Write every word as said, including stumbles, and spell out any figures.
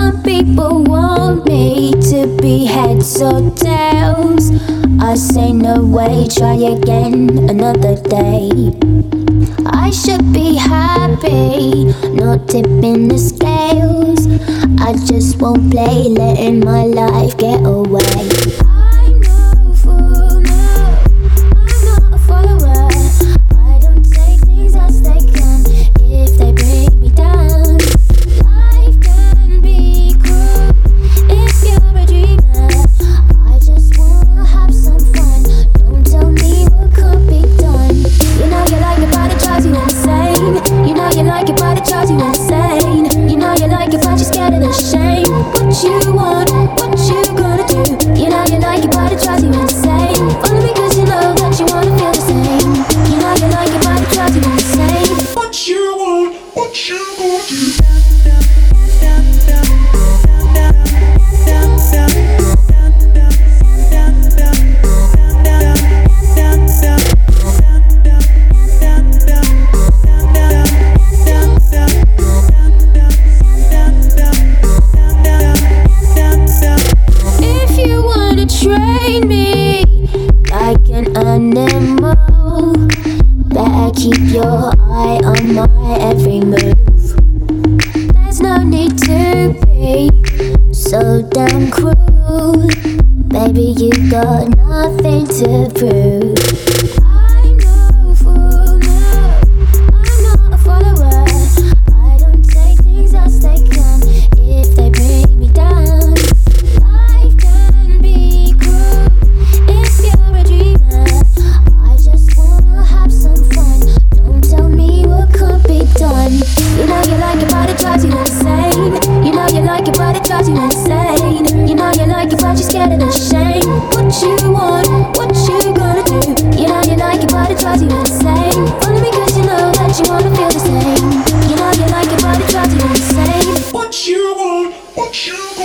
Some people want me to be heads or tails. I say no way, try again another day. I should be happy, not tipping the scales. I just won't play, letting my life get away. I'm no fool, no, I'm not a follower. I don't take things as they come if they bring me down. Life can be cruel if you're a dreamer. I just wanna have some fun, don't tell me what can't be done. You know you like it but it drives you insane. You know you like it but it drives you insane. You know you like it but you're scared of the shame. What you want, what you gonna do? You know you like it but it drives you insane. Only because you know that you wanna feel the same. You know you like it but it drives you insane. What you want, what you gonna do? If you wanna train me like an animal, better keep your eye on my every move. There's no need to be so damn cruel. Baby, you got nothing to prove. I'm no fool, no, I'm not a follower. I don't take things as they come if they bring me down. Life can be cruel if you're a dreamer. I just wanna have some fun, don't tell me what can't be done. You know you like it but it drives you insane. You know you like it but it drives you insane. You know you like it but you're scared of the shame. What you want, what you gonna do? You know you like it but it drives you insane. Only because you know that you wanna feel the same. You know you like it but it drives you insane. What you want, what you